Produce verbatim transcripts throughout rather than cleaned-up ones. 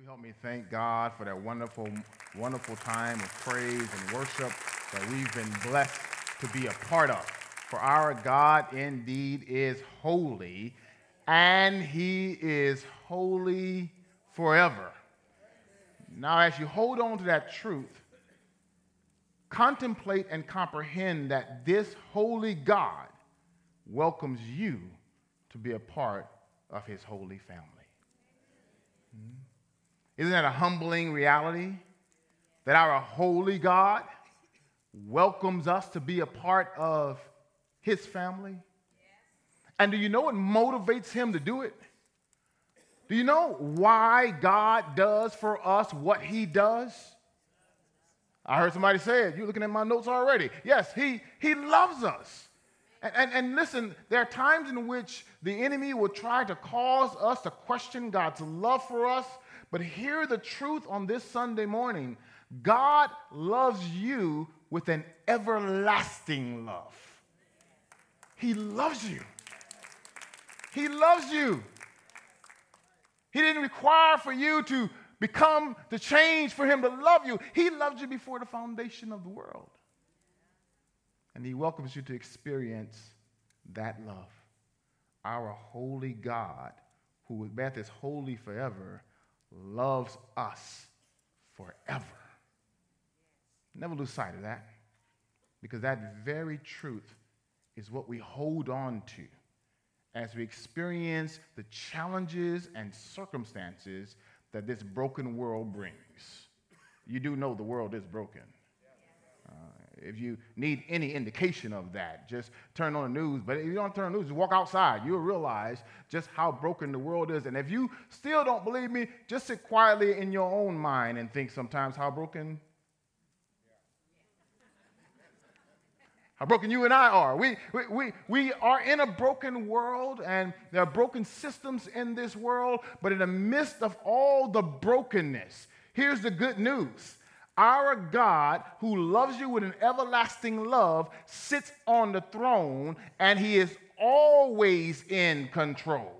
you help me thank God for that wonderful, wonderful time of praise and worship that we've been blessed to be a part of? For our God indeed is holy, and he is holy forever. Now, as you hold on to that truth, contemplate and comprehend that this holy God welcomes you to be a part of his holy family. Hmm? Isn't that a humbling reality? That our holy God welcomes us to be a part of his family? And do you know what motivates him to do it? Do you know why God does for us what he does? I heard somebody say it. You're looking at my notes already. Yes, he, he loves us. And, and, and listen, there are times in which the enemy will try to cause us to question God's love for us. But hear the truth on this Sunday morning. God loves you with an everlasting love. He loves you. He loves you. He didn't require for you to become, to change for him to love you. He loved you before the foundation of the world. And he welcomes you to experience that love. Our holy God, who is holy forever, loves us forever. Never lose sight of that, because that very truth is what we hold on to as we experience the challenges and circumstances that this broken world brings. You do know the world is broken. Uh, if you need any indication of that, just turn on the news. But if you don't turn on the news, just walk outside. You'll realize just how broken the world is. And if you still don't believe me, just sit quietly in your own mind and think sometimes how broken How broken you and I are. We, we, we, we are in a broken world, and there are broken systems in this world, but in the midst of all the brokenness, here's the good news. Our God, who loves you with an everlasting love, sits on the throne, and he is always in control.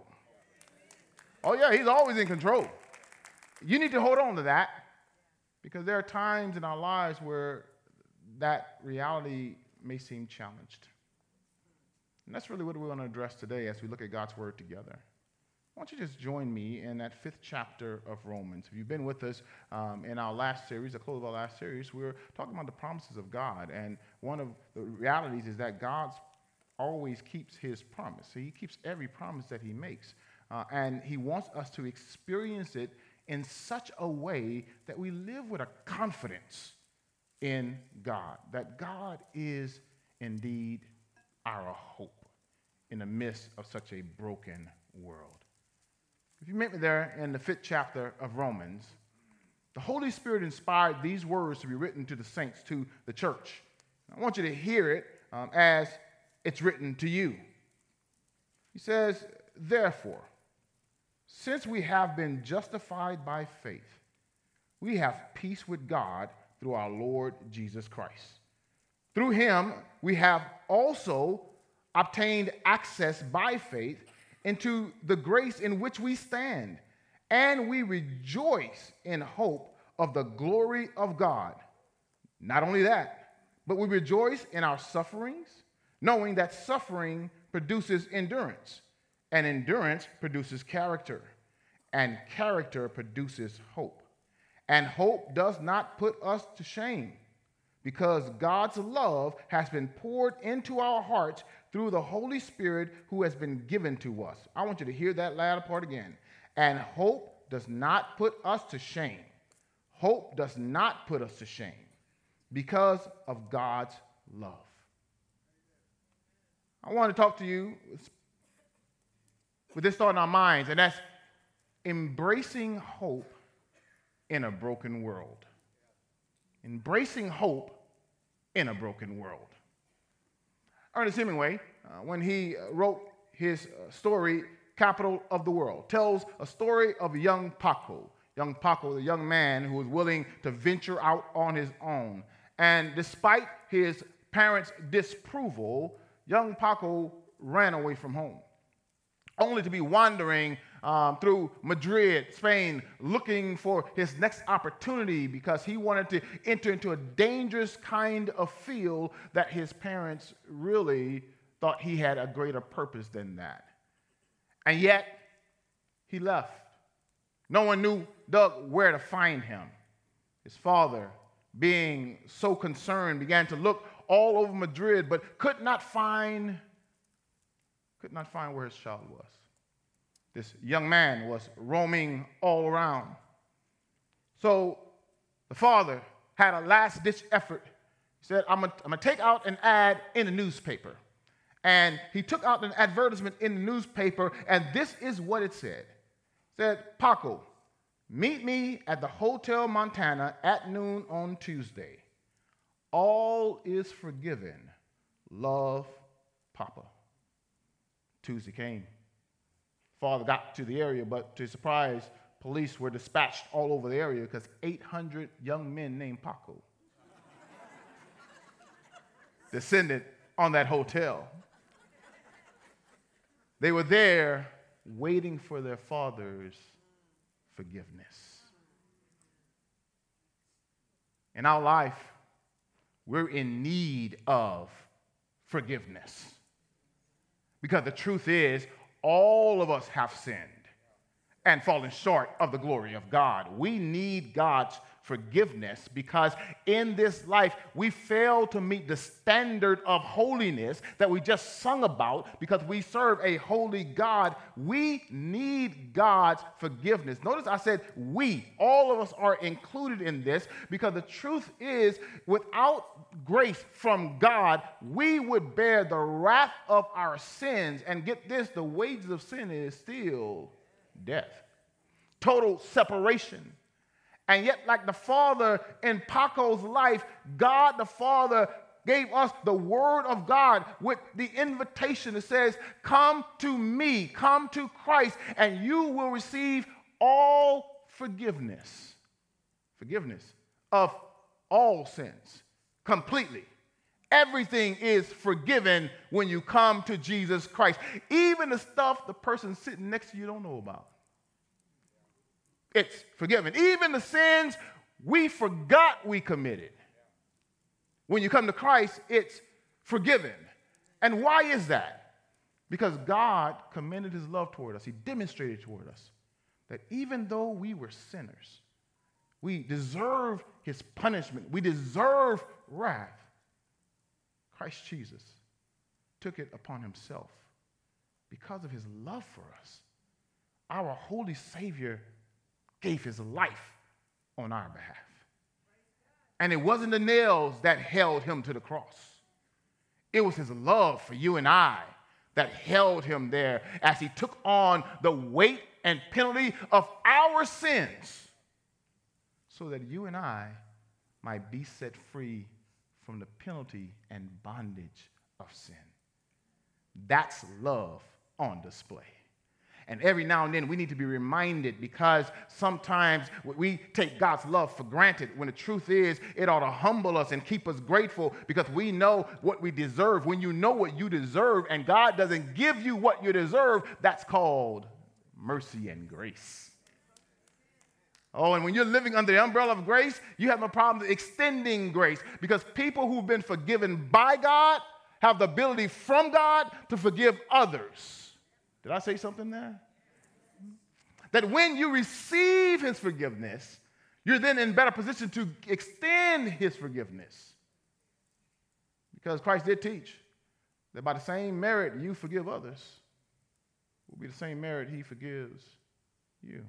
Oh, yeah, he's always in control. You need to hold on to that, because there are times in our lives where that reality may seem challenged. And that's really what we want to address today as we look at God's word together. I want you to just join me in that fifth chapter of Romans. If you've been with us um, in our last series, the close of our last series, we were talking about the promises of God. And one of the realities is that God always keeps his promise. So he keeps every promise that he makes. Uh, and he wants us to experience it in such a way that we live with a confidence in God, that God is indeed our hope in the midst of such a broken world. If you meet me there in the fifth chapter of Romans, the Holy Spirit inspired these words to be written to the saints, to the church. I want you to hear it um, as it's written to you. He says, therefore, since we have been justified by faith, we have peace with God through our Lord Jesus Christ. Through him, we have also obtained access by faith into the grace in which we stand, and we rejoice in hope of the glory of God. Not only that, but we rejoice in our sufferings, knowing that suffering produces endurance, and endurance produces character, and character produces hope. And hope does not put us to shame, because God's love has been poured into our hearts through the Holy Spirit who has been given to us. I want you to hear that latter part again. And hope does not put us to shame. Hope does not put us to shame because of God's love. I want to talk to you with this thought in our minds, and that's embracing hope in a broken world. Embracing hope in a broken world. Ernest Hemingway, uh, when he uh, wrote his uh, story, Capital of the World, tells a story of young Paco. Young Paco, the young man who was willing to venture out on his own. And despite his parents' disapproval, young Paco ran away from home, only to be wandering um, through Madrid, Spain, looking for his next opportunity because he wanted to enter into a dangerous kind of field that his parents really thought he had a greater purpose than that. And yet, he left. No one knew Doug where to find him. His father, being so concerned, began to look all over Madrid, but could not find, could not find where his child was. This young man was roaming all around. So the father had a last-ditch effort. He said, I'm going to take out an ad in the newspaper. And he took out an advertisement in the newspaper, and this is what it said. It said, Paco, meet me at the Hotel Montana at noon on Tuesday. All is forgiven. Love, Papa. Tuesday came. Father got to the area, but to his surprise, police were dispatched all over the area because eight hundred young men named Paco descended on that hotel. They were there waiting for their father's forgiveness. In our life, we're in need of forgiveness. Because the truth is, all of us have sinned and fallen short of the glory of God. We need God's forgiveness because in this life we fail to meet the standard of holiness that we just sung about because we serve a holy God. We need God's forgiveness. Notice I said we. All of us are included in this because the truth is without grace from God, we would bear the wrath of our sins. And get this, the wages of sin is still death. Total separation. And yet, like the Father in Paco's life, God the Father gave us the Word of God with the invitation that says, come to me, come to Christ, and you will receive all forgiveness. Forgiveness of all sins, completely. Everything is forgiven when you come to Jesus Christ. Even the stuff the person sitting next to you don't know about. It's forgiven. Even the sins we forgot we committed. When you come to Christ, it's forgiven. And why is that? Because God commended his love toward us. He demonstrated toward us that even though we were sinners, we deserve his punishment, we deserve wrath, Christ Jesus took it upon himself because of his love for us. Our holy Savior gave his life on our behalf. And it wasn't the nails that held him to the cross. It was his love for you and I that held him there as he took on the weight and penalty of our sins so that you and I might be set free from the penalty and bondage of sin. That's love on display. And every now and then we need to be reminded because sometimes we take God's love for granted when the truth is it ought to humble us and keep us grateful because we know what we deserve. When you know what you deserve and God doesn't give you what you deserve, that's called mercy and grace. Oh, and when you're living under the umbrella of grace, you have no problem extending grace because people who've been forgiven by God have the ability from God to forgive others. Did I say something there? That when you receive his forgiveness, you're then in better position to extend his forgiveness. Because Christ did teach that by the same merit you forgive others will be the same merit he forgives you.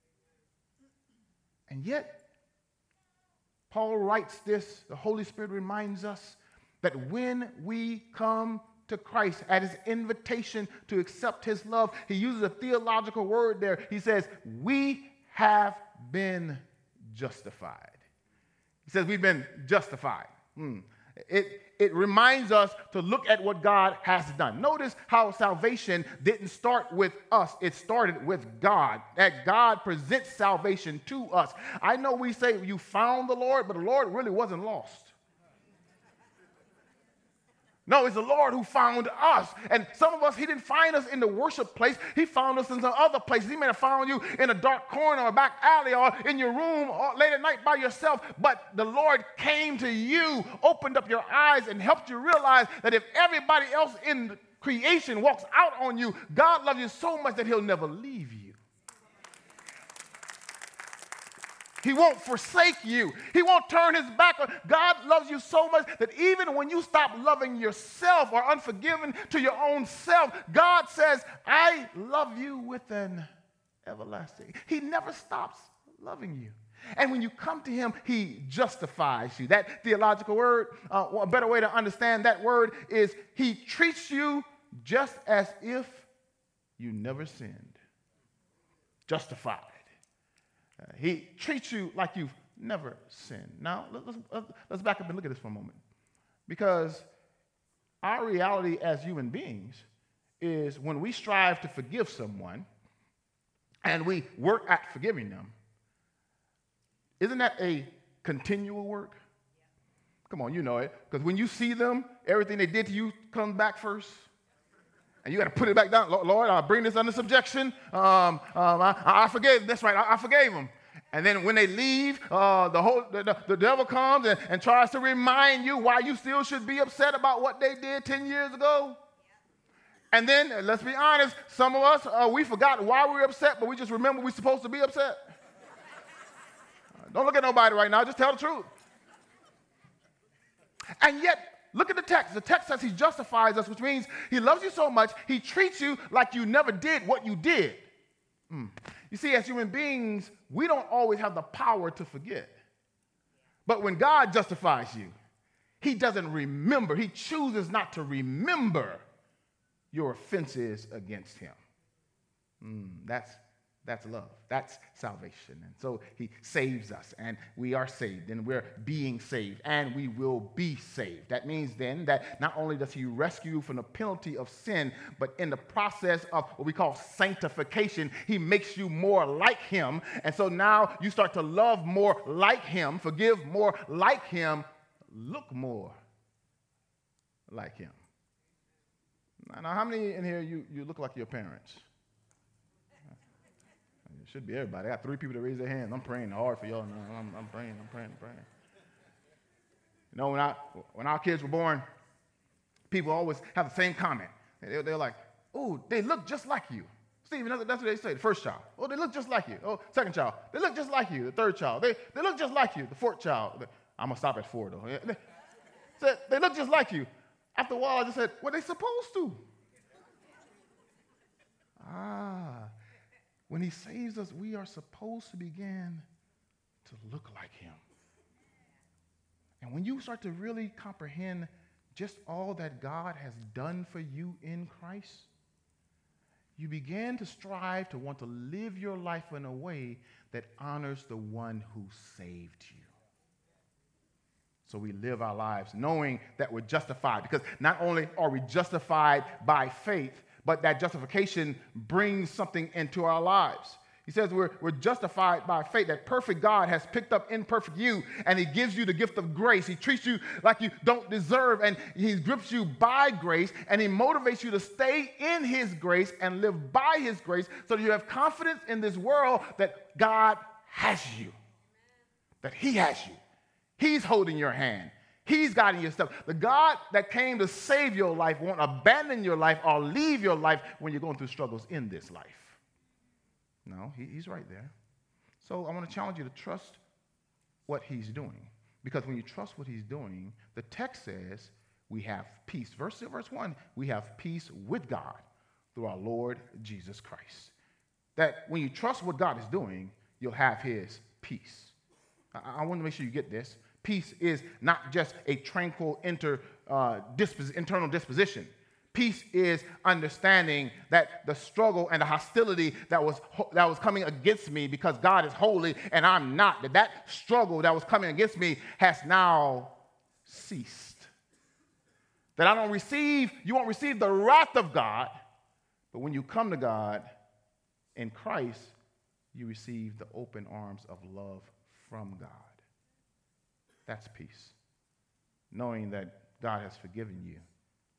And yet, Paul writes this, the Holy Spirit reminds us that when we come to Christ at his invitation to accept his love, he uses a theological word there. He says, we have been justified. He says we've been justified. Hmm. It, it reminds us to look at what God has done. Notice how salvation didn't start with us. It started with God. That God presents salvation to us. I know we say you found the Lord, but the Lord really wasn't lost. No, it's the Lord who found us. And some of us, he didn't find us in the worship place. He found us in some other places. He may have found you in a dark corner or a back alley or in your room or late at night by yourself. But the Lord came to you, opened up your eyes, and helped you realize that if everybody else in creation walks out on you, God loves you so much that he'll never leave you. He won't forsake you. He won't turn his back on. God loves you so much that even when you stop loving yourself or unforgiving to your own self, God says, I love you with an everlasting. He never stops loving you. And when you come to him, he justifies you. That theological word, uh, a better way to understand that word is he treats you just as if you never sinned. Justified. Uh, he treats you like you've never sinned. Now, let's, let's back up and look at this for a moment. Because our reality as human beings is when we strive to forgive someone and we work at forgiving them, isn't that a continual work? Come on, you know it. Because when you see them, everything they did to you comes back first. And you got to put it back down. Lord, I'll bring this under subjection. Um, um, I, I forgave. That's right. I, I forgave them. And then when they leave, uh, the, whole, the, the, the devil comes and, and tries to remind you why you still should be upset about what they did ten years ago. And then, let's be honest, some of us, uh, we forgot why we were upset, but we just remember we're supposed to be upset. Uh, don't look at nobody right now. Just tell the truth. And yet, look at the text. The text says he justifies us, which means he loves you so much, he treats you like you never did what you did. Mm. You see, as human beings, we don't always have the power to forget. But when God justifies you, he doesn't remember. He chooses not to remember your offenses against him. Mm, that's That's love. That's salvation. And so he saves us, and we are saved, and we're being saved, and we will be saved. That means then that not only does he rescue you from the penalty of sin, but in the process of what we call sanctification, he makes you more like him. And so now you start to love more like him, forgive more like him, look more like him. Now, how many in here you, you look like your parents? It should be everybody. I got three people that raise their hands. I'm praying hard for y'all now. I'm, I'm praying, I'm praying, I'm praying. You know, when, I, when our kids were born, people always have the same comment. They, they're like, oh, they look just like you. Stephen, that's, that's what they say, the first child. Oh, they look just like you. Oh, second child. They look just like you. The third child. They, they look just like you. The fourth child. I'm going to stop at four, though. They, said, they look just like you. After a while, I just said, well, they supposed to. Ah. When he saves us, we are supposed to begin to look like him. And when you start to really comprehend just all that God has done for you in Christ, you begin to strive to want to live your life in a way that honors the one who saved you. So we live our lives knowing that we're justified, because not only are we justified by faith, but that justification brings something into our lives. He says we're, we're justified by faith, that perfect God has picked up imperfect you, and he gives you the gift of grace. He treats you like you don't deserve, and he grips you by grace, and he motivates you to stay in his grace and live by his grace so that you have confidence in this world that God has you, that he has you. He's holding your hand. He's guiding your steps. The God that came to save your life won't abandon your life or leave your life when you're going through struggles in this life. No, he, he's right there. So I want to challenge you to trust what he's doing. Because when you trust what he's doing, the text says we have peace. Verse, verse one, we have peace with God through our Lord Jesus Christ. That when you trust what God is doing, you'll have his peace. I, I want to make sure you get this. Peace is not just a tranquil inter, uh, dispos- internal disposition. Peace is understanding that the struggle and the hostility that was, ho- that was coming against me because God is holy and I'm not, that that struggle that was coming against me has now ceased. That I don't receive, you won't receive the wrath of God, but when you come to God in Christ, you receive the open arms of love from God. That's peace. Knowing that God has forgiven you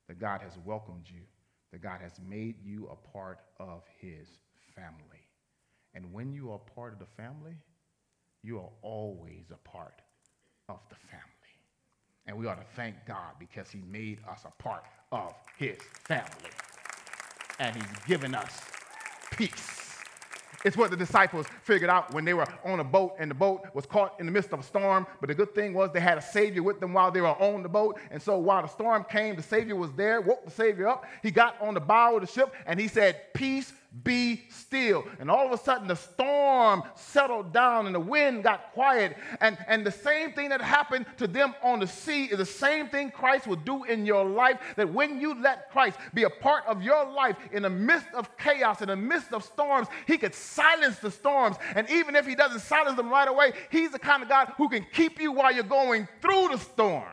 that God has welcomed you, that God has made you a part of his family. And when you are part of the family, you are always a part of the family. And we ought to thank God because he made us a part of his family. And he's given us peace. It's what the disciples figured out when they were on a boat and the boat was caught in the midst of a storm. But the good thing was they had a Savior with them while they were on the boat. And so while the storm came, the Savior was there, woke the Savior up. He got on the bow of the ship and he said, "Peace, be still." And all of a sudden the storm settled down and the wind got quiet. And, and the same thing that happened to them on the sea is the same thing Christ will do in your life. That when you let Christ be a part of your life in the midst of chaos, in the midst of storms, he could silence the storms. And even if he doesn't silence them right away, he's the kind of God who can keep you while you're going through the storm.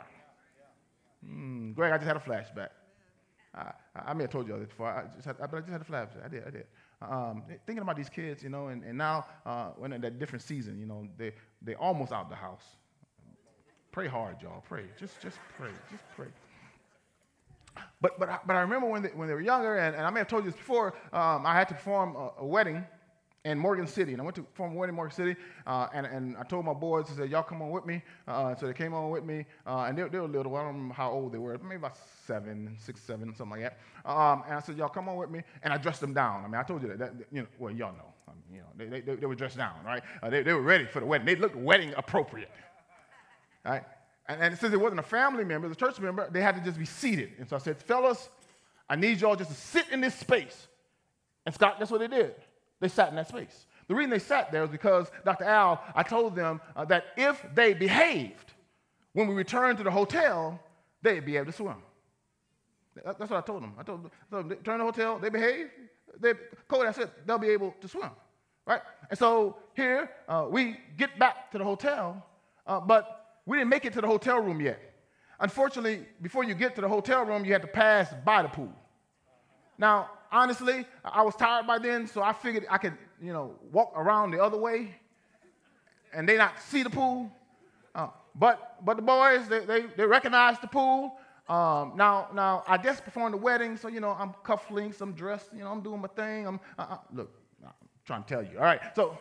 Mm, Greg, I just had a flashback. I, I may have told you all this before. I just had, I, but I just had a flashback. I did. I did. Um, thinking about these kids, you know, and, and now uh, when in that different season, you know, they they almost out the house. Pray hard, y'all. Pray. Just just pray. Just pray. But but but I remember when they, when they were younger, and, and I may have told you this before. Um, I had to perform a, a wedding in Morgan City, and I went to perform a wedding in Morgan City, uh, and, and I told my boys, I said, "Y'all come on with me." Uh, so they came on with me, uh, and they, they were little. I don't remember how old they were, maybe about seven, six, seven, something like that. Um, and I said, "Y'all come on with me," and I dressed them down. I mean, I told you that. that you know, well, y'all know. I mean, you know, they, they, they were dressed down, right? Uh, they, they were ready for the wedding. They looked wedding appropriate, right? And, and since it wasn't a family member, it was a church member, they had to just be seated. And so I said, "Fellas, I need y'all just to sit in this space." And Scott, that's what they did. They sat in that space. The reason they sat there was because, Doctor Al, I told them uh, that if they behaved, when we returned to the hotel, they'd be able to swim. That, that's what I told them. I told them, I told them return to the hotel, they behave, they, Cody, I said, they'll be able to swim, right? And so here, uh, we get back to the hotel, uh, but we didn't make it to the hotel room yet. Unfortunately, before you get to the hotel room, you had to pass by the pool. Now, honestly, I was tired by then, so I figured I could, you know, walk around the other way and they not see the pool. Uh, but but the boys, they they, they recognized the pool. Um, now now I just performed the wedding, so you know I'm cufflinks, I'm dressed, you know I'm doing my thing. I'm uh, uh, look, I'm trying to tell you. All right, so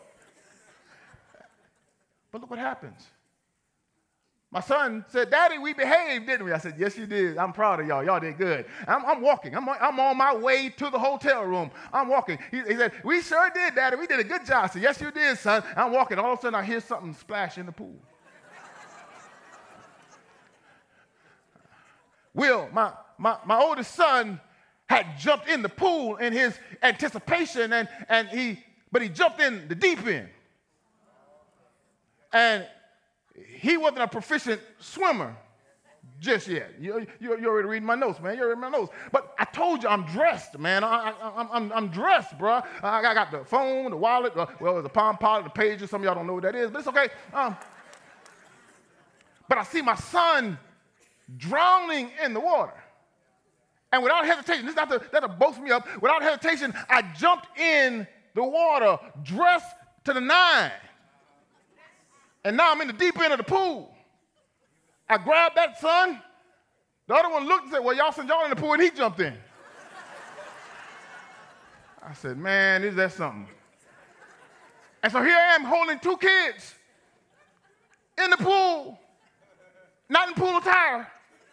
but look what happens. My son said, "Daddy, we behaved, didn't we?" I said, "Yes, you did. I'm proud of y'all. Y'all did good." I'm, I'm walking. I'm, I'm on my way to the hotel room. I'm walking. He, he said, "We sure did, Daddy. We did a good job." I said, "Yes, you did, son." I'm walking. All of a sudden, I hear something splash in the pool. Will, my, my, my oldest son, had jumped in the pool in his anticipation, and, and he, but he jumped in the deep end. And he wasn't a proficient swimmer just yet. You, you, you already reading my notes, man. You already reading my notes. But I told you I'm dressed, man. I, I, I'm, I'm dressed, bro. I, I got the phone, the wallet. Uh, well, it's a Palm Pilot, the pages. Some of y'all don't know what that is, but it's okay. Um, but I see my son drowning in the water. And without hesitation, this is not to, not to boast me up. Without hesitation, I jumped in the water, dressed to the nine. And now I'm in the deep end of the pool. I grabbed that son. The other one looked and said, "Well, y'all sent y'all in the pool," and he jumped in. I said, "Man, is that something?" And so here I am holding two kids in the pool, not in pool attire.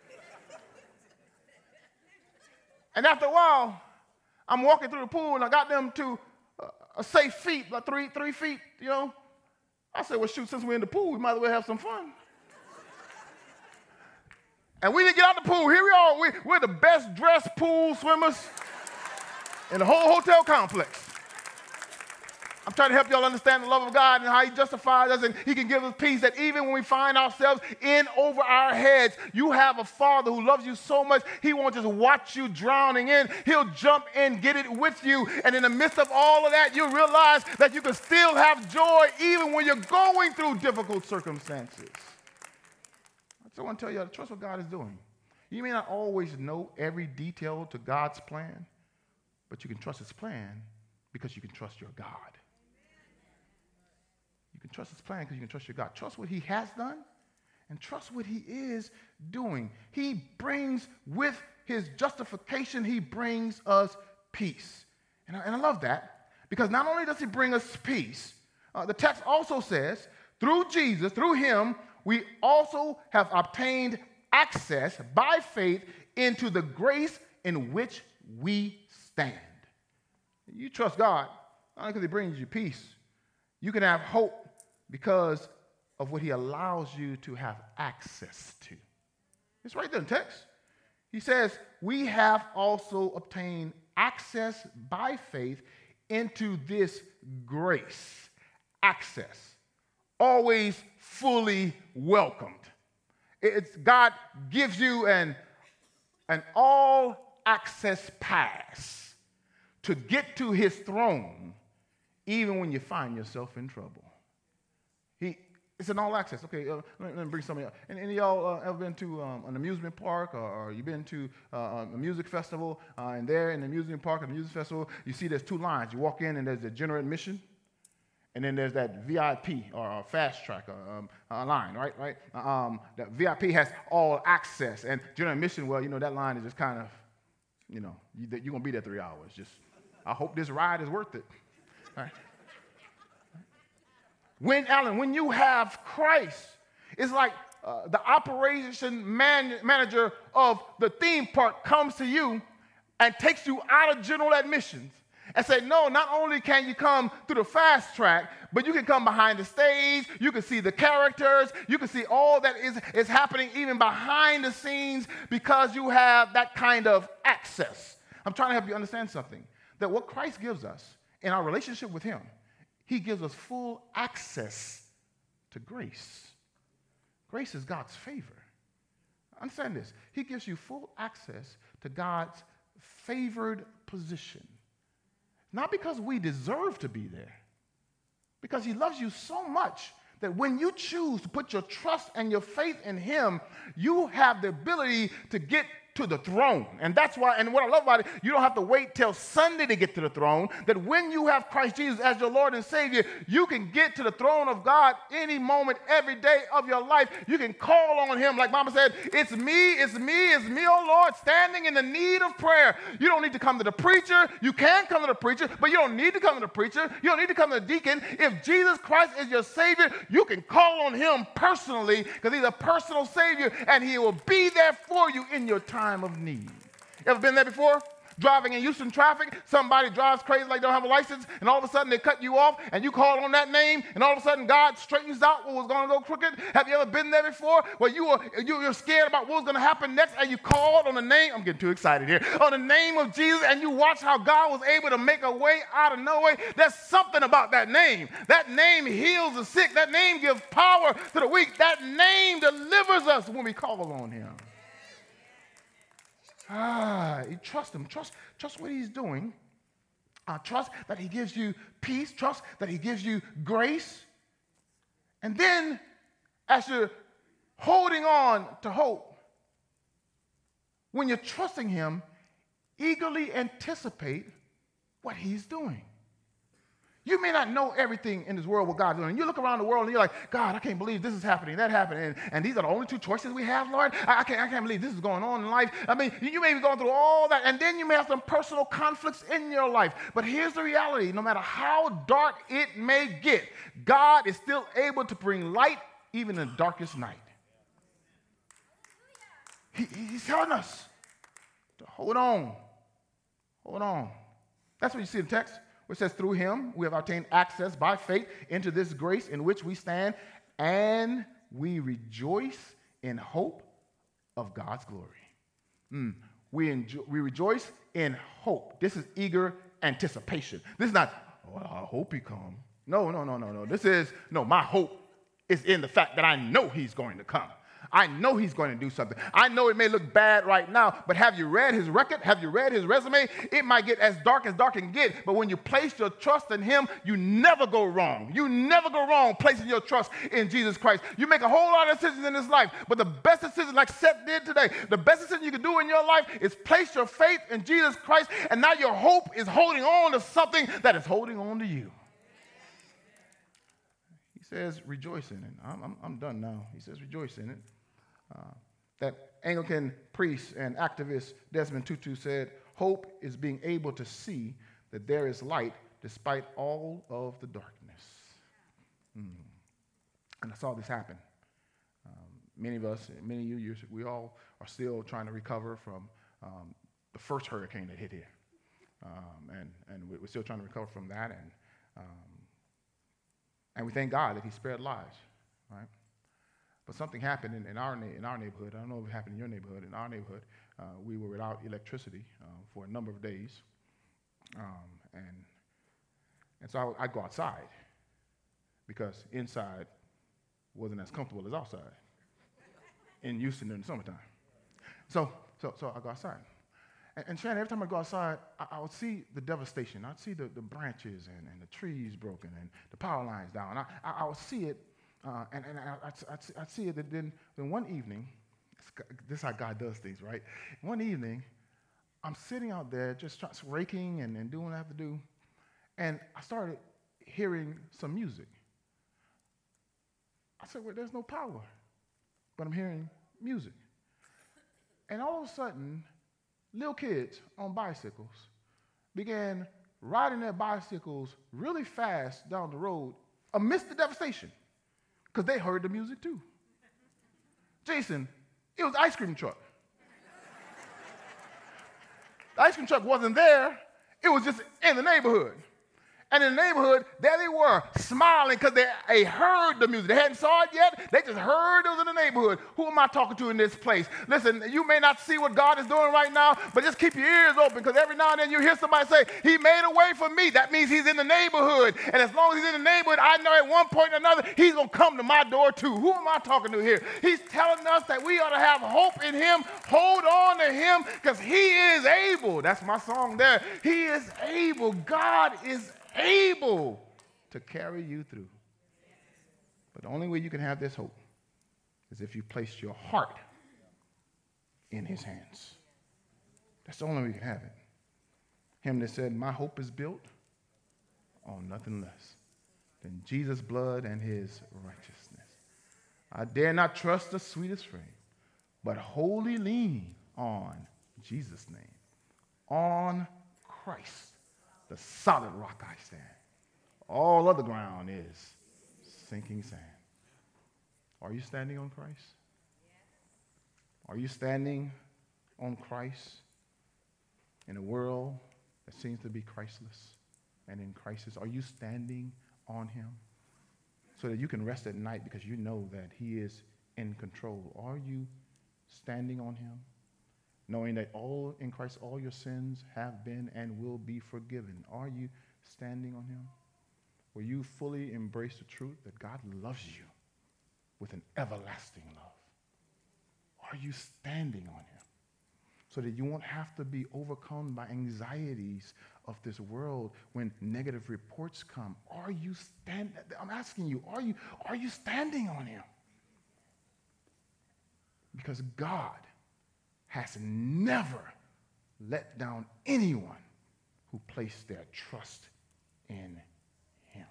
And after a while, I'm walking through the pool, and I got them to a safe feet, like three, three feet, you know. I said, "Well, shoot, since we're in the pool, we might as well have some fun." And we didn't get out the pool. Here we are. We, we're the best dressed pool swimmers in the whole hotel complex. I'm trying to help y'all understand the love of God and how he justifies us, and he can give us peace that even when we find ourselves in over our heads, you have a Father who loves you so much, he won't just watch you drowning in. He'll jump in, get it with you, and in the midst of all of that, you realize that you can still have joy even when you're going through difficult circumstances. So I want to tell you, trust what God is doing. You may not always know every detail to God's plan, but you can trust his plan because you can trust your God. You can trust his plan because you can trust your God. Trust what he has done and trust what he is doing. He brings with his justification, he brings us peace. And I, and I love that, because not only does he bring us peace, uh, the text also says, through Jesus, through him, we also have obtained access by faith into the grace in which we stand. You trust God, not only because he brings you peace, you can have hope because of what he allows you to have access to. It's right there in the text. He says, we have also obtained access by faith into this grace. Access. Always fully welcomed. It's God gives you an, an all-access pass to get to his throne even when you find yourself in trouble. He, it's an all access. Okay, uh, let, me, let me bring somebody up. And any of y'all uh, ever been to um, an amusement park, or, or you've been to uh, a music festival, uh, and there in the amusement park, at the music festival, you see there's two lines. You walk in and there's the general admission, and then there's that V I P or, or fast track uh, um, uh, line, right? Right. Um, that V I P has all access, and general admission, well, you know, that line is just kind of, you know, you, you're gonna be there three hours. Just, I hope this ride is worth it. All right. When, Alan, when you have Christ, it's like uh, the operation man, manager of the theme park comes to you and takes you out of general admissions and say, no, not only can you come through the fast track, but you can come behind the stage, you can see the characters, you can see all that is, is happening even behind the scenes because you have that kind of access. I'm trying to help you understand something, that what Christ gives us in our relationship with him, he gives us full access to grace. Grace is God's favor. Understand this. He gives you full access to God's favored position. Not because we deserve to be there, because he loves you so much that when you choose to put your trust and your faith in him, you have the ability to get to the throne. And that's why, and what I love about it, you don't have to wait till Sunday to get to the throne, that when you have Christ Jesus as your Lord and Savior, you can get to the throne of God any moment, every day of your life. You can call on him. Like Mama said, it's me, it's me, it's me, oh Lord, standing in the need of prayer. You don't need to come to the preacher. You can come to the preacher, but you don't need to come to the preacher. You don't need to come to the deacon. If Jesus Christ is your Savior, you can call on him personally, because he's a personal Savior, and he will be there for you in your time of need. Ever been there before? Driving in Houston traffic, somebody drives crazy like they don't have a license, and all of a sudden they cut you off, and you call on that name, and all of a sudden God straightens out what was going to go crooked. Have you ever been there before, where you were you were scared about what was going to happen next, and you called on the name? I'm getting too excited here. On the name of Jesus, and you watch how God was able to make a way out of no way. There's something about that name. That name heals the sick. That name gives power to the weak. That name delivers us when we call on him. Ah, you trust him. Trust, trust what he's doing. Uh, trust that he gives you peace. Trust that he gives you grace. And then, as you're holding on to hope, when you're trusting him, eagerly anticipate what he's doing. You may not know everything in this world what God's doing. And you look around the world and you're like, God, I can't believe this is happening, that happening, and, and these are the only two choices we have, Lord. I, I, can't, I can't believe this is going on in life. I mean, you may be going through all that, and then you may have some personal conflicts in your life. But here's the reality. No matter how dark it may get, God is still able to bring light even in the darkest night. He, he's telling us to hold on. Hold on. That's what you see in the text. Which says, through him we have obtained access by faith into this grace in which we stand, and we rejoice in hope of God's glory. Mm. We, enjoy, we rejoice in hope. This is eager anticipation. This is not, oh, I hope he comes. No, no, no, no, no. This is, no, my hope is in the fact that I know he's going to come. I know he's going to do something. I know it may look bad right now, but have you read his record? Have you read his resume? It might get as dark as dark can get, but when you place your trust in him, you never go wrong. You never go wrong placing your trust in Jesus Christ. You make a whole lot of decisions in this life, but the best decision, like Seth did today, the best decision you can do in your life is place your faith in Jesus Christ, and now your hope is holding on to something that is holding on to you. He says, rejoice in it. I'm, I'm, I'm done now. He says, rejoice in it. Uh, that Anglican priest and activist Desmond Tutu said, hope is being able to see that there is light despite all of the darkness. Mm. And I saw this happen. Um, many of us, many of you, we all are still trying to recover from um, the first hurricane that hit here. Um, and, and we're still trying to recover from that. And, um, and we thank God that he spared lives, right? But something happened in, in, our, na- in our neighborhood. I don't know if it happened in your neighborhood. In our neighborhood, uh, we were without electricity uh, for a number of days. Um, and, and so I would, I'd go outside because inside wasn't as comfortable as outside in Houston in the summertime. So, so, so I go outside. And, and Shannon, every time I go outside, I, I would see the devastation. I'd see the, the branches and, and the trees broken and the power lines down. I, I, I would see it. Uh, and and I, I'd, I'd, I'd see it, that then, then one evening, this is how God does things, right? One evening, I'm sitting out there just try, raking and, and doing what I have to do, and I started hearing some music. I said, well, there's no power, but I'm hearing music. And all of a sudden, little kids on bicycles began riding their bicycles really fast down the road amidst the devastation. Because they heard the music too. Jason, it was the ice cream truck. The ice cream truck wasn't there. It was just in the neighborhood. And in the neighborhood, there they were, smiling because they, they heard the music. They hadn't saw it yet. They just heard it was in the neighborhood. Who am I talking to in this place? Listen, you may not see what God is doing right now, but just keep your ears open because every now and then you hear somebody say, he made a way for me. That means he's in the neighborhood. And as long as he's in the neighborhood, I know at one point or another, he's going to come to my door too. Who am I talking to here? He's telling us that we ought to have hope in him. Hold on to him because he is able. That's my song there. He is able. God is able to carry you through. But the only way you can have this hope is if you place your heart in his hands. That's the only way you can have it. Him that said, my hope is built on nothing less than Jesus' blood and his righteousness. I dare not trust the sweetest frame, but wholly lean on Jesus' name, on Christ, the solid rock I stand. All other ground is sinking sand. Are you standing on Christ? Are you standing on Christ in a world that seems to be Christless and in crisis? Are you standing on him so that you can rest at night because you know that he is in control? Are you standing on him, knowing that all in Christ all your sins have been and will be forgiven? Are you standing on him? Will you fully embrace the truth that God loves you with an everlasting love? Are you standing on him so that you won't have to be overcome by anxieties of this world when negative reports come? Are you stand? I'm asking you, are you, are you standing on him? Because God has never let down anyone who placed their trust in him.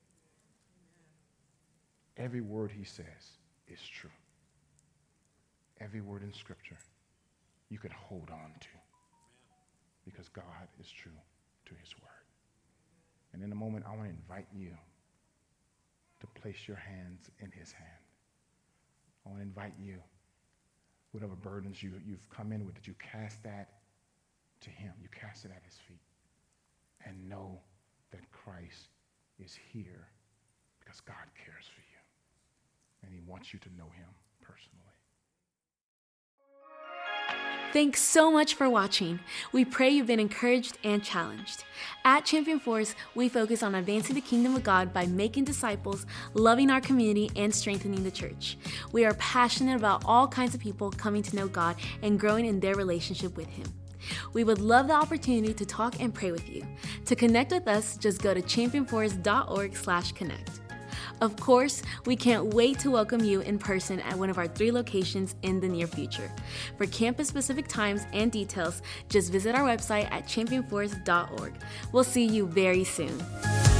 Every word he says is true. Every word in Scripture you can hold on to because God is true to his word. And in a moment, I want to invite you to place your hands in his hand. I want to invite you, whatever burdens you, you've come in with, that you cast that to him. You cast it at his feet. And know that Christ is here because God cares for you. And he wants you to know him personally. Thanks so much for watching. We pray you've been encouraged and challenged. At Champion Force, we focus on advancing the kingdom of God by making disciples, loving our community, and strengthening the church. We are passionate about all kinds of people coming to know God and growing in their relationship with him. We would love the opportunity to talk and pray with you. To connect with us, just go to champion force dot org slash connect. Of course, we can't wait to welcome you in person at one of our three locations in the near future. For campus-specific times and details, just visit our website at champion force dot org. We'll see you very soon.